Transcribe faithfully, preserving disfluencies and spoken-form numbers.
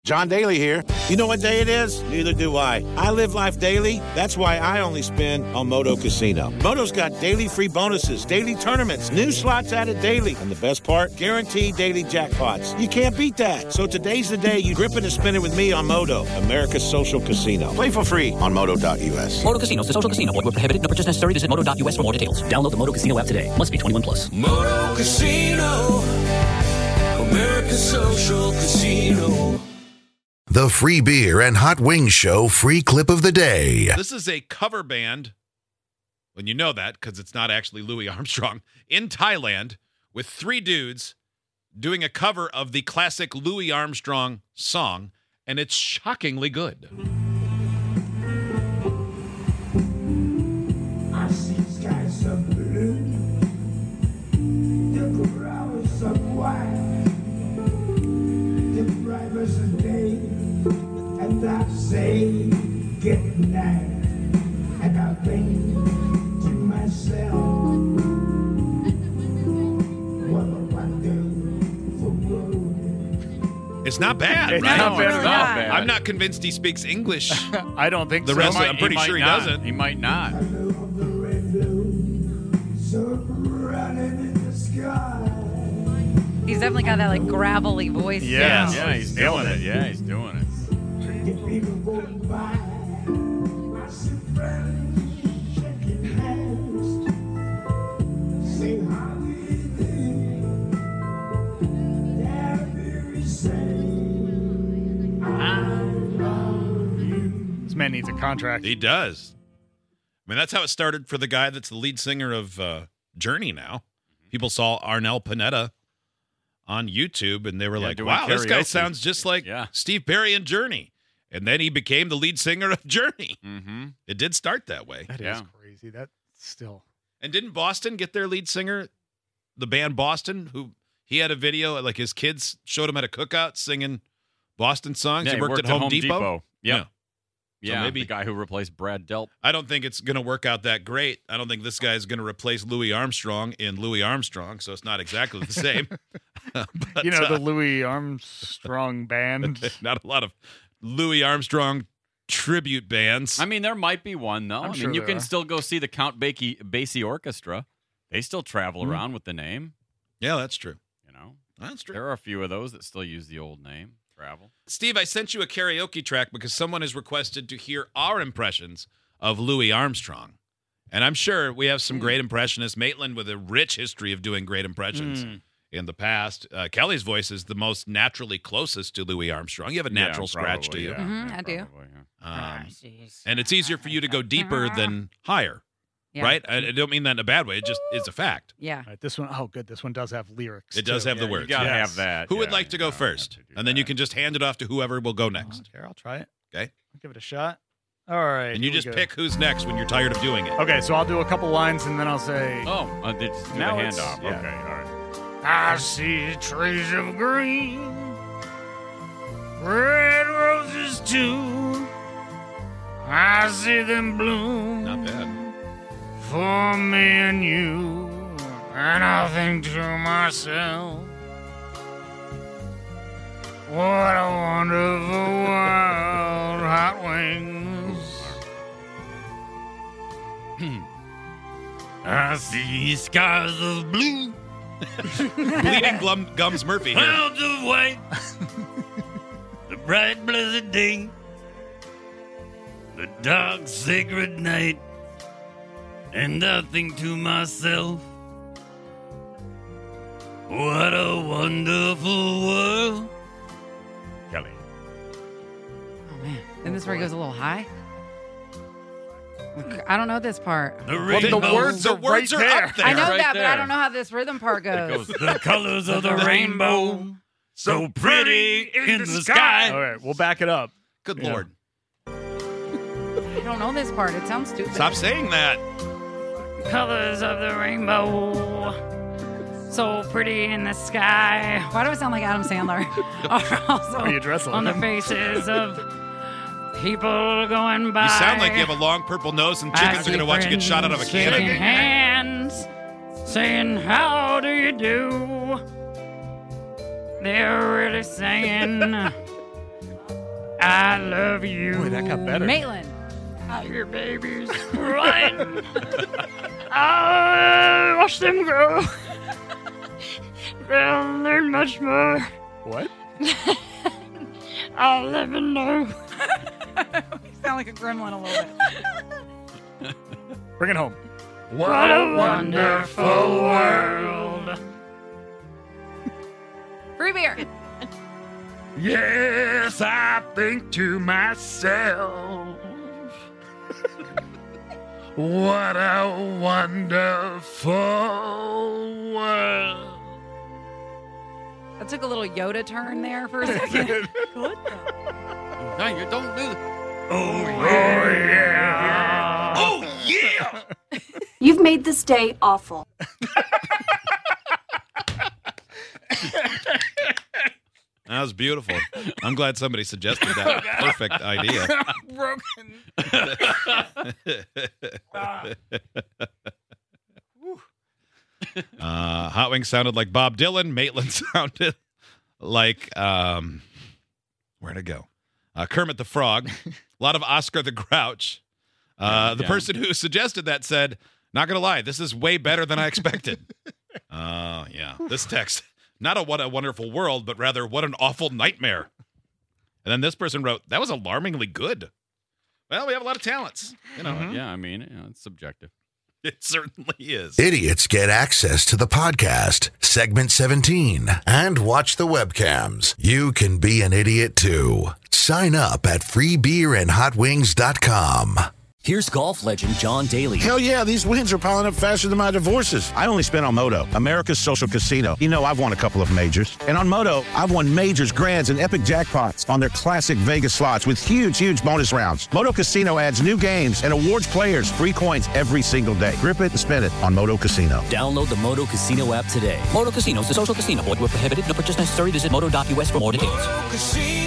John Daly here. You know what day it is? Neither do I. I live life daily. That's why I only spin on Moto Casino. Moto's got daily free bonuses, daily tournaments, new slots added daily. And the best part? Guaranteed daily jackpots. You can't beat that. So today's the day you grip it and spin it with me on Moto, America's social casino. Play for free on moto dot u s. Moto Casino is a social casino. Void where prohibited. No purchase necessary. Visit moto dot u s for more details. Download the Moto Casino app today. Must be twenty-one plus. Moto Casino, America's social casino. The Free Beer and Hot Wings Show free clip of the day. This is a cover band, when you know that, because it's not actually Louis Armstrong, in Thailand with three dudes doing a cover of the classic Louis Armstrong song, and it's shockingly good. I see skies of blue, the flowers of white, the brightness of day. And I say goodnight, and I think to myself, what a wonderful world. It's not bad, It's right? not bad. It's not bad. I'm not convinced he speaks English. I don't think The so. rest of He it, I'm might- pretty might sure he not. doesn't. He might not. I love the red blue, so running in the sky. He's definitely got that like gravelly voice. Yeah. too. Yeah, he's doing it. Yeah, he's doing it. The people going by, I see friends shaking hands, say how do you do? They're very saying, I love you. This man needs a contract. He does. I mean, that's how it started for the guy that's the lead singer of uh, Journey now. People saw Arnel Pineda on YouTube, and they were Yeah, like, doing wow, this guy karaoke. sounds just like Yeah. Steve Perry and Journey. And then he became the lead singer of Journey. Mm-hmm. It did start that way. That is Yeah. crazy. That still. And didn't Boston get their lead singer, the band Boston, who he had a video, like his kids showed him at a cookout singing Boston songs. Yeah, he, worked at Home, Depot. Yep. Yeah. Yeah, So maybe- the guy who replaced Brad Delp. I don't think it's going to work out that great. I don't think this guy is going to replace Louis Armstrong in Louis Armstrong, so it's not exactly the same. But, You know, the uh, Louis Armstrong band. not a lot of Louis Armstrong tribute bands. I mean, there might be one, though. I'm I mean, sure you there can are. still go see the Count Basie, Basie Orchestra. They still travel Mhm. around with the name, yeah, that's true. you know. That's true. There are a few of those that still use the old name, travel. Steve, I sent you a karaoke track because someone has requested to hear our impressions of Louis Armstrong. And I'm sure we have some great impressionists. Maitland with a rich history of doing great impressions Mm. in the past. Uh, Kelly's voice is the most naturally closest to Louis Armstrong. You have a natural Yeah, scratch to probably, you. yeah. Mhm, Yeah, I do. probably, yeah. Um, and it's easier for you to go deeper than higher, Yeah. right? I, I don't mean that in a bad way. It just is a fact. Yeah. All right, this one, oh, good. This one does have lyrics. It does too. have the Yeah, words. You gotta Yes. have that. Who would Yeah, like to you go gotta have first? to do And then you that. can just hand it off to whoever will go I next. don't care. I'll try it. Okay. I'll give it a shot. All right. And you here we just go. pick who's next when you're tired of doing it. Okay, so I'll do a couple lines and then I'll say. Oh, uh, they just do Now the it's- handoff. yeah. Okay, all right. I see trees of green, red roses too. I see them bloom Not bad. for me and you. And I think to myself, what a wonderful world, hot wings. I see skies of blue. Bleeding Glum, Gums Murphy here. Clouds of white, the bright blessed day, the dark sacred night, and I think to myself, what a wonderful world. Kelly. Oh man. And this where he goes a little high. I don't know this part. The Well, rainbow, the words, the words right are there. up there. I know right that, but I there. don't know how this rhythm part goes. goes- The colors of the rainbow, so pretty in the sky. All right, we'll back it up. Good Yeah. Lord. I don't know this part. It sounds stupid. Stop saying that. Colors of the rainbow, so pretty in the sky. Why do I sound like Adam Sandler? Are also Why you dress like on the him? faces of people going by. You sound like you have a long purple nose and chickens are going to watch you get shot out of a Shaking cannon. hands, saying, how do you do? They're really saying, I love you. Boy, that got better. Maitland. I hear babies crying. I watch them grow. They'll learn much more. What? I'll never know. You sound like a gremlin a little bit. Bring it home. What a wonderful world. Free beer. Yes, I think to myself, what a wonderful world. I took a little Yoda turn there for a second. No, you don't do that. Oh, yeah. Oh, yeah! You've made this day awful. That was beautiful. I'm glad somebody suggested that perfect idea. Broken. uh, Hot Wings sounded like Bob Dylan. Maitland sounded like, um, where'd it go? Uh, Kermit the Frog. A lot of Oscar the Grouch. Uh, the Yeah. person who suggested that said, not going to lie, this is way better than I expected. Uh, yeah. This text, not a what a wonderful world, but rather what an awful nightmare. And then this person wrote, that was alarmingly good. Well, we have a lot of talents. You know, Yeah, I mean, you know, it's subjective. it certainly is. Idiots get access to the podcast, segment seventeen, and watch the webcams. You can be an idiot too. Sign up at free beer and hot wings dot com. Here's golf legend John Daly. Hell yeah, these wins are piling up faster than my divorces. I only spent on Moto, America's social casino. You know, I've won a couple of majors. And on Moto, I've won majors, grands, and epic jackpots on their classic Vegas slots with huge, huge bonus rounds. Moto Casino adds new games and awards players free coins every single day. Grip it and spin it on Moto Casino. Download the Moto Casino app today. Moto Casino is a social casino. Void where prohibited. No purchase necessary. Visit moto dot U S for more details. Casino.